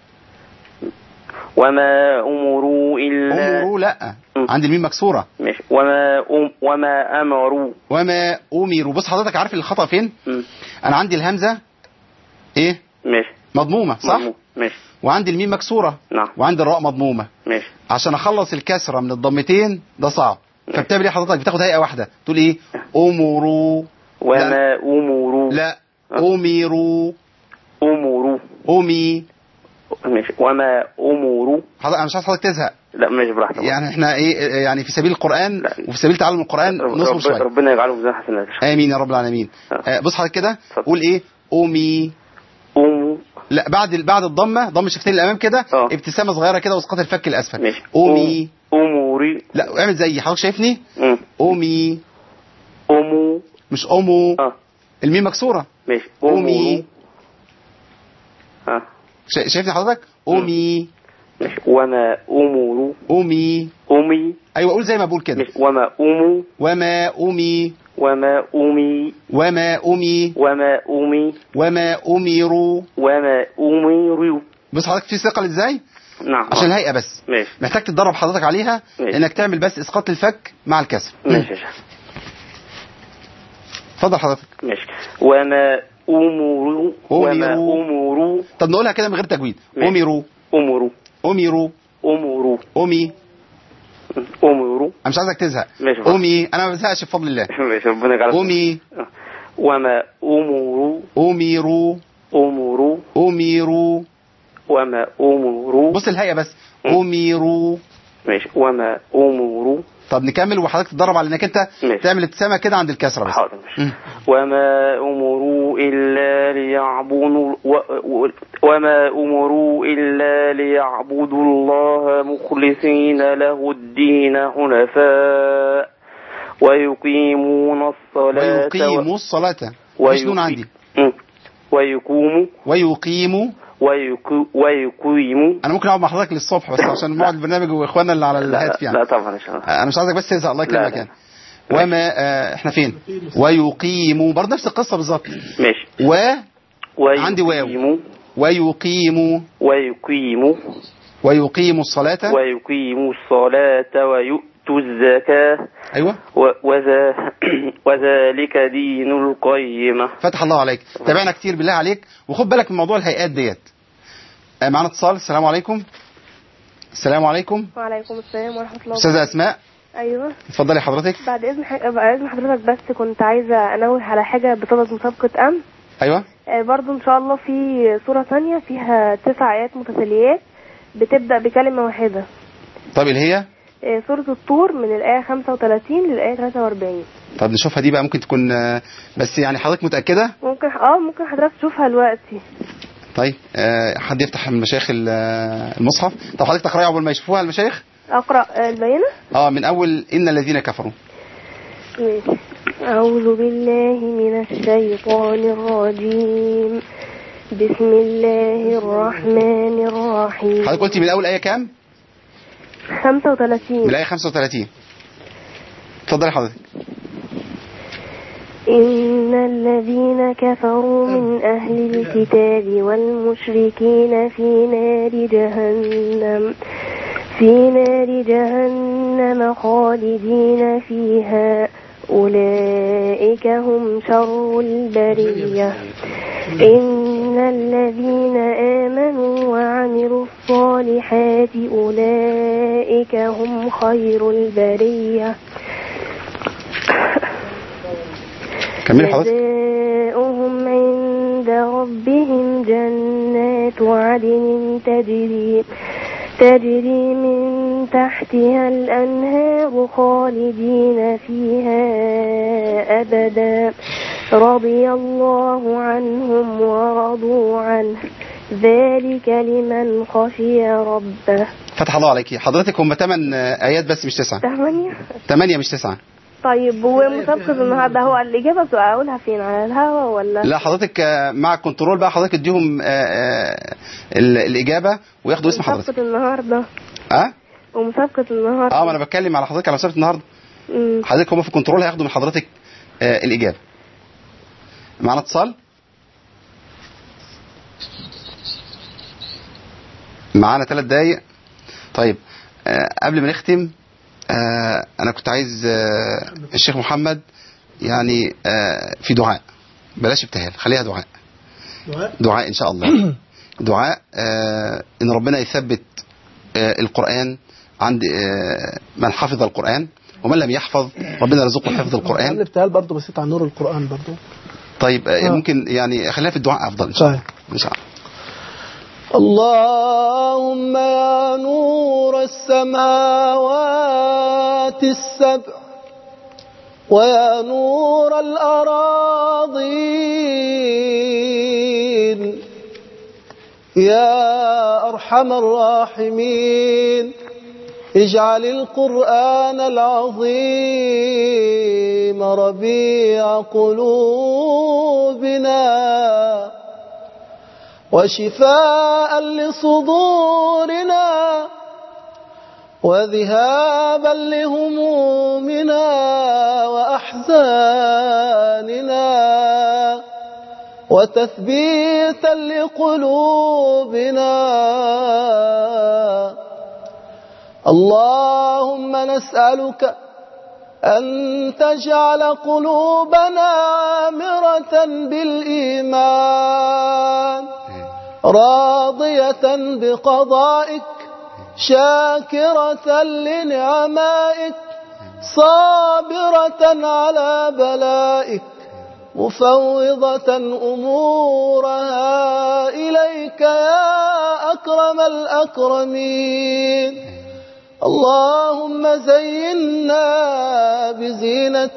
وما أمروا إلا. أمروا لا عند الميم مكسورة. ماشي. وما أمروا. بص حضرتك عارف الخطأ فين؟ أنا عندي الهمزة إيه؟ ماشي. مضمومة صح؟ ماشي. وعندي الميم مكسورة. نعم. وعندي الراء مضمومة. ماشي. عشان أخلص الكسرة من الضمتين ده صعب. فبتعمل إيه حضرتك؟ بتاخد هيئة واحدة تقول إيه؟ أمروا. وما أمروا. لا أمروا. أمي. ماشي. وما أمروا. أنا مش عايز حضرتك تزهق. لا ماشي براحتك. يعني احنا ايه يعني في سبيل القرآن وفي سبيل تعلم القرآن نصبر شوية. ربنا يجعله في حسنات. آمين يا رب العالمين. بص حضرتك كده قول ايه؟ أمي. لا بعد الضمة ضم الشفتين الأمام كده ابتسامة صغيرة كده واسقاط الفك الأسفل. ماشي. أمي. أموري. لا اعمل زي حضرتك شايفني. أمي. مش الميم مكسورة. ماشي. أمي. شايفني حضرتك؟ أمي. وما أمروا أمي. أيوة قول زي ما بقول كده. وما أموا. وما أمي. وما أمي. وما أمي. وما أمي. وما أمروا. وما أمروا. بص حضرتك في ثقل ازاي؟ نعم. عشان الهيئة بس. ماشي. محتاج تتدرب حضرتك عليها. ماشي. انك تعمل بس اسقاط الفك مع الكسر. ماشي. اتفضل حضرتك. ماشي. وما أمروا. وما أمروا. طب نقولها كده من غير تجويد. أمروا. أمروا. أمروا. أمروا. أمي. أمروا. أنا مش عايزك تزهق. ماشي. أمي أنا ما بزهقش بفضل الله. ماشي ربنا يجعلك. أمي. وما أمروا. أمروا. أمروا. أمروا. وما أمروا. بص الهيئة بس. أمروا. ماشي. وما أمروا. طب نكمل وحضرتك تتدرب على انك انت تعمل ابتسامه كده عند الكسره بس. حاضر. وما أمروا إلا ليعبدوا وما أمروا إلا ليعبدوا الله مخلصين له الدين حنفاء ويقيمون الصلاة. ويقيموا الصلاة. مش نون عندي. ويقيموا. انا ممكن اقعد مع حضرتك للصبح بس عشان نقعد البرنامج واخواننا اللي على الهاتف يعني. لا طبعا ان شاء الله. انا مش عايزك بس تزهق الله يكرمك يعني. وما احنا فين؟ ويقيموا برضه نفس القصه بالظبط. ماشي. عندي واو. ويقيموا. ويقيموا الصلاة. ويقيموا الصلاة ويؤتوا الزكاة. ايوه. وذلك دين القيمة. فتح الله عليك. تابعنا كتير بالله عليك وخد بالك من موضوع الهيئات ديت. معنا اتصال. السلام عليكم. السلام عليكم. وعليكم السلام ورحمة الله. أستاذة أسماء. أيوة. اتفضلي حضرتك. بعد إذن حضرتك بس كنت عايزة أنوه على حاجة بصدد مسابقة أمس. أيوة. برضو إن شاء الله في سورة ثانية فيها 9 آيات متتاليات بتبدأ بكلمة واحدة. طب اللي هي؟ سورة الطور من الآية 35 للآية 43. طب نشوفها دي بقى ممكن تكون بس يعني حضرتك متأكدة؟ ممكن حضرتك تشوفها دلوقتي. طيب حد يفتح المشايخ المصحف. طب حضرتك تقرأي قبل ما يشوفوها المشايخ؟ أقرأ البينة؟ من أول إن الذين كفروا. أعوذ بالله من الشيطان الرجيم. بسم الله الرحمن الرحيم. حضرتك قلتي من أول آية كام؟ 35. من الآية 35. اتفضلي حضرتك. إن الذين كفروا من أهل الكتاب والمشركين في نار جهنم خالدين فيها أولئك هم شر البرية. إن الذين آمنوا وعملوا الصالحات أولئك هم خير البرية. جزاؤهم عند ربهم جنات عدن تجري من تحتها الأنهار خالدين فيها أبدا رضي الله عنهم ورضوا عنه ذلك لمن خشي ربه. فتح الله عليك. حضرتك هم 8 آيات بس مش 9. 8 مش 9. طيب ومسابقة النهارده هو الإجابة بتبقى أقولها فين على الهوا ولا؟ لا حضرتك مع الكنترول بقى حضرتك اديهم الإجابة وياخدوا اسم حضرتك. مسابقة النهارده. ومسابقة النهارده. ما أنا بتكلم على حضرتك على مسابقة النهارده. حضرتك هم في الكنترول هياخدوا من حضرتك الإجابة. معنا اتصال. معانا 3 دقايق. طيب قبل ما نختم أنا كنت عايز الشيخ محمد يعني في دعاء بلاش ابتهال خليها دعاء إن شاء الله. دعاء إن ربنا يثبت القرآن عند من حفظ القرآن ومن لم يحفظ ربنا يرزقه حفظ القرآن. الابتهال برضه بسيط عن نور القرآن برضه. طيب ممكن يعني خلينا في الدعاء أفضل إن شاء الله. إن شاء الله. اللهم يا نور السماوات السبع ويا نور الأراضين يا أرحم الراحمين اجعل القرآن العظيم ربيع قلوبنا وشفاء لصدورنا وذهابا لهمومنا وأحزاننا وتثبيتا لقلوبنا. اللهم نسألك أن تجعل قلوبنا عامرة بالإيمان راضية بقضائك شاكرة لنعمائك صابرة على بلائك مفوضة أمورها إليك يا أكرم الأكرمين. اللهم زينا بزينة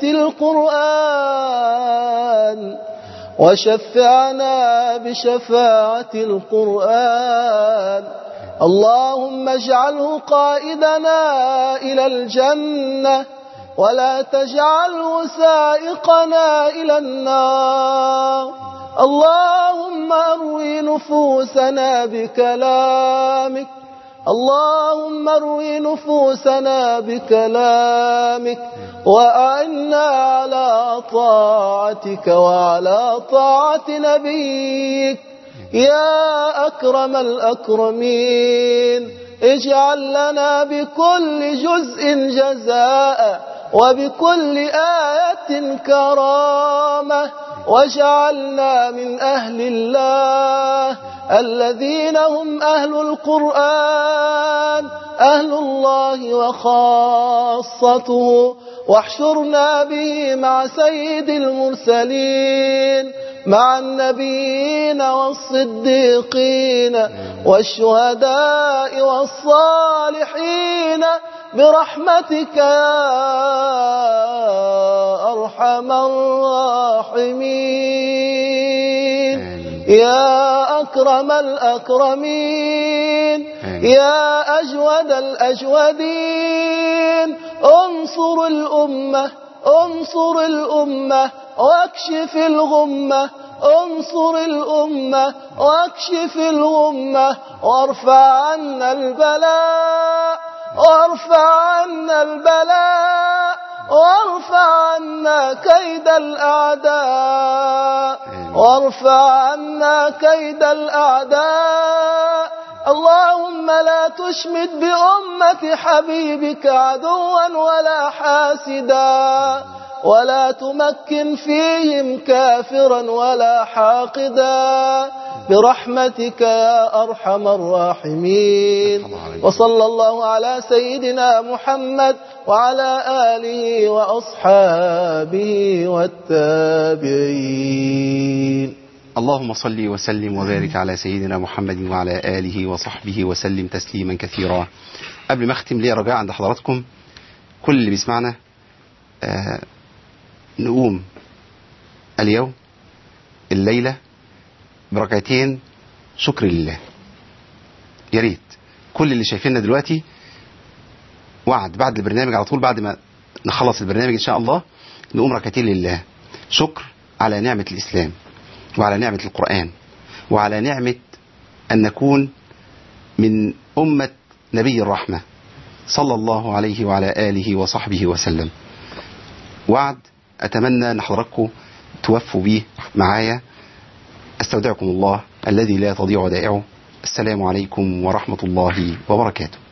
القرآن وشفعنا بشفاعة القرآن. اللهم اجعله قائدنا إلى الجنة ولا تجعله سائقنا إلى النار. اللهم أروي نفوسنا بكلامك اللهم اروي نفوسنا بكلامك وأعنا على طاعتك وعلى طاعة نبيك يا أكرم الأكرمين. اجعل لنا بكل جزء جزاء وبكل آية كرامة واجعلنا من أهل الله الذين هم أهل القرآن أهل الله وخاصته. واحشرنا به مع سيد المرسلين مع النبيين والصديقين والشهداء والصالحين برحمتك يا أرحم الراحمين يا أكرم الأكرمين يا أجود الأجودين. انصر الأمة واكشف الغمة انصر الأمة واكشف الغمة وارفع عنا البلاء وارفع عنا كيد الأعداء اللهم لا تشمت بأمة حبيبك عدوا ولا حاسدا ولا تمكن فيهم كافرا ولا حاقدا برحمتك يا أرحم الراحمين. وصلى الله على سيدنا محمد وعلى آله وأصحابه والتابعين. اللهم صل وسلم وبارك على سيدنا محمد وعلى آله وصحبه وسلم تسليما كثيرا. قبل ما أختم لي رجاء عند حضراتكم كل اللي بيسمعنا نقوم اليوم الليلة بركعتين شكر لله. يا ريت كل اللي شايفيننا دلوقتي وعد بعد البرنامج على طول بعد ما نخلص البرنامج إن شاء الله نقوم ركعتين لله شكر على نعمة الإسلام وعلى نعمة القرآن وعلى نعمة أن نكون من أمة نبي الرحمة صلى الله عليه وعلى آله وصحبه وسلم. وعد أتمنى أن حضراتكم توفوا به معايا. أستودعكم الله الذي لا تضيع ودائعه. السلام عليكم ورحمة الله وبركاته.